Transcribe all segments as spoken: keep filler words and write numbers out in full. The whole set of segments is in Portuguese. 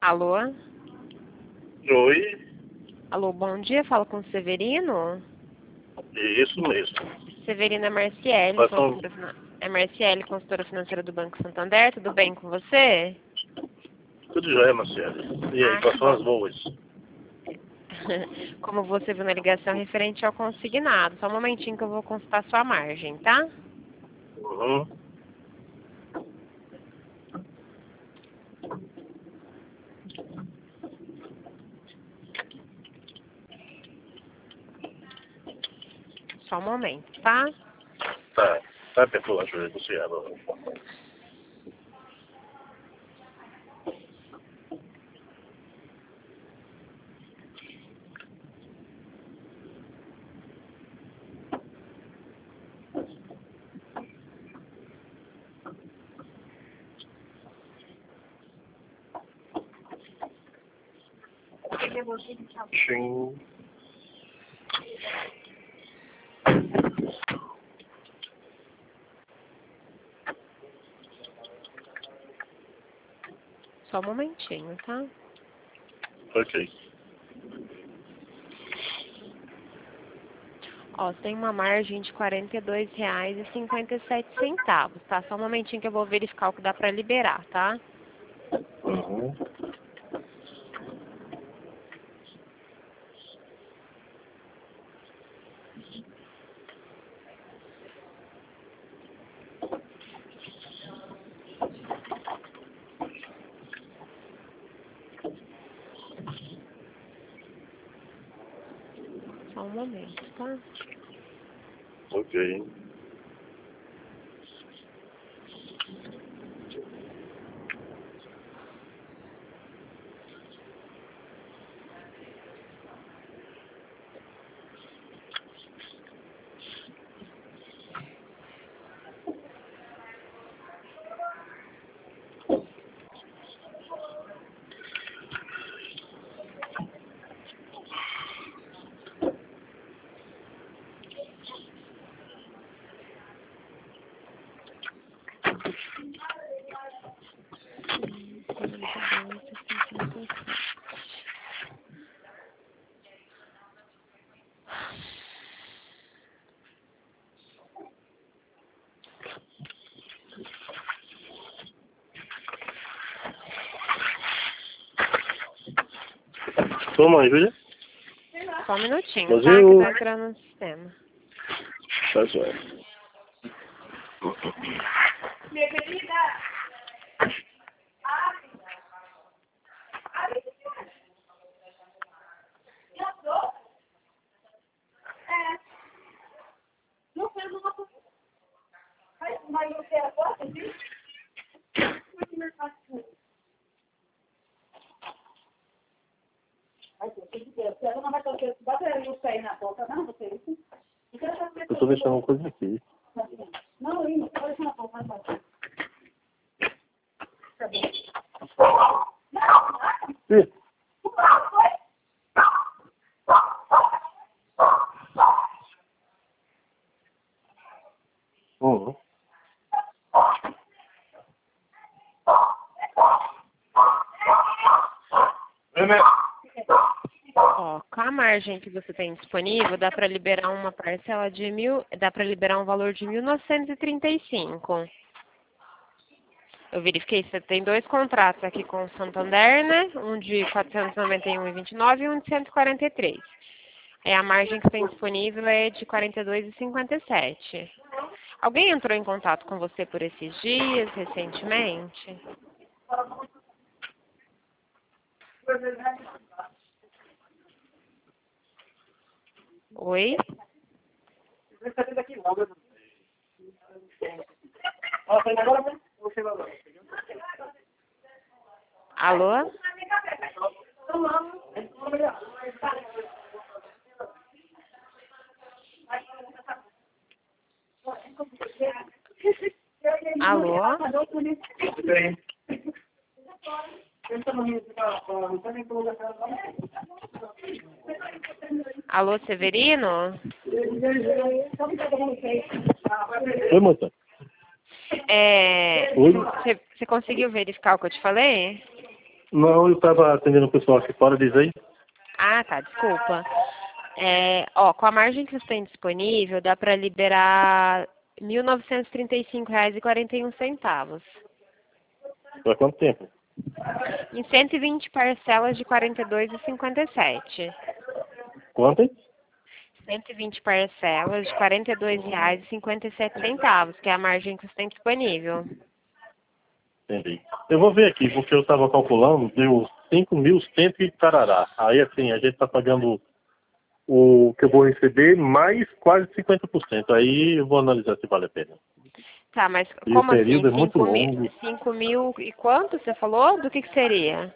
Alô? Oi, Alô, bom dia, falo com o Severino. isso mesmo. Severino é Marciele, Quais são... consultora fina- é Marciele, consultora financeira do Banco Santander, tudo bem com você? Tudo jóia, Marcelo. E aí, Ah, quais que são as bom. boas? Como você viu na ligação referente ao consignado, só um momentinho que eu vou consultar sua margem, tá? Uhum. Só um momento, tá? Tá, tá perto da Júlia do Cielo. Sim. Só um momentinho, tá? Ok. Ó, tem uma margem de quarenta e dois reais e cinquenta e sete centavos, tá? Só um momentinho que eu vou verificar o que dá pra liberar, tá? Uhum. Só um momento, tá? Ok. quarenta e dois e cinquenta e sete. Toma, Júlia. Só um minutinho, Mas tá? Que eu... tá entrando no sistema. Tá jóia. Minha querida! Já tô? É. Não fez uma coisa. Mas você é forte, viu? Como é que mais fácil? Você não vai tocar. Bota o pé na boca, não, você. Eu tô deixando uma coisa aqui. Não, não, pode deixar na boca, mais fácil. Tá bom. Ih, Uhum. É mesmo? Ó, com a margem que você tem disponível, dá pra liberar uma parcela de mil, dá pra liberar um valor de mil novecentos e trinta e cinco. Eu verifiquei, você tem dois contratos aqui com o Santander, né? Um de quatrocentos e noventa e um vírgula vinte e nove e um de cento e quarenta e três. Aí a margem que tem disponível é de quarenta e dois vírgula cinquenta e sete. Alguém entrou em contato com você por esses dias, recentemente? Oi? Alô? Alô? Bem. Alô, Severino? Oi, moça. É, Oi. você conseguiu verificar o que eu te falei? Não, eu estava atendendo o pessoal aqui fora, diz aí. Ah, tá, desculpa. É, ó, com a margem que você tem disponível, dá para liberar mil novecentos e trinta e cinco reais e quarenta e um centavos. Para quanto tempo? Em cento e vinte parcelas de quarenta e dois reais e cinquenta e sete. Quanto, hein? cento e vinte parcelas de quarenta e dois reais e cinquenta e sete centavos, que é a margem que você tem disponível. Entendi. Eu vou ver aqui, porque eu estava calculando, deu cinco mil cento e tarará. Aí, assim, a gente está pagando o que eu vou receber mais quase cinquenta por cento. Aí eu vou analisar se vale a pena. Tá, mas E o como assim? período é muito cinco mil, longo. cinco mil e quanto você falou? Do que que seria?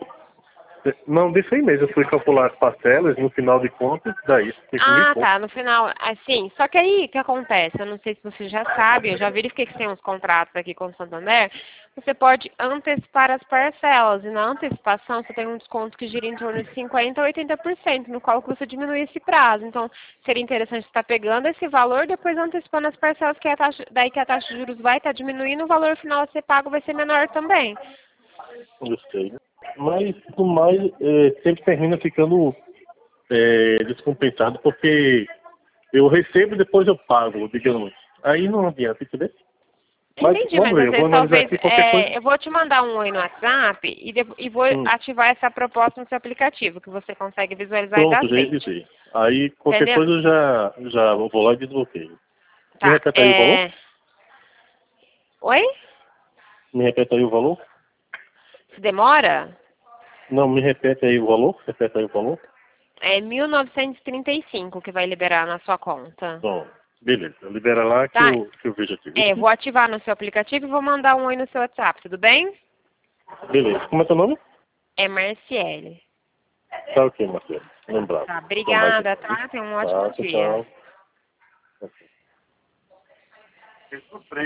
Não, desse aí mesmo. Eu fui calcular as parcelas, no final de contas, daí cinco mil e Ah, pouco. tá, no final, assim, só que aí o que acontece? Eu não sei se você já sabe, eu já verifiquei que tem uns contratos aqui com o Santander, você pode antecipar as parcelas, e na antecipação você tem um desconto que gira em torno de cinquenta por cento a oitenta por cento, no qual você diminui esse prazo. Então, seria interessante estar pegando esse valor, depois antecipando as parcelas, que a taxa, daí que a taxa de juros vai estar diminuindo, o valor final a ser pago vai ser menor também. Eu sei. Mas, no mais, é, sempre termina ficando é, descompensado, porque eu recebo e depois eu pago, digamos. Aí não adianta, entendeu? Mas Entendi, vamos mas ver, às eu vou vezes analisar talvez aqui qualquer coisa. é, eu vou te mandar um oi no WhatsApp e, de- e vou Hum, ativar essa proposta no seu aplicativo, que você consegue visualizar e pronto, dar já ia aceite. dizer. Aí qualquer Entendeu? coisa eu já, já vou lá e desbloqueio. Me Tá. repete aí o valor? É... Oi? Me repete aí o valor? Se demora? Não, me repete aí o valor? Repete aí o valor? É mil novecentos e trinta e cinco que vai liberar na sua conta. Bom, beleza. Libera lá que Tá? eu, que eu vejo aqui. É, vou ativar no seu aplicativo e vou mandar um oi no seu WhatsApp, tudo bem? Beleza. Como é teu nome? É Marciele. Tá ok, Marcelo. Lembrado. Tá, Então, mais obrigada, aqui. tá? Tenha um ótimo Tá, dia. tchau, tchau.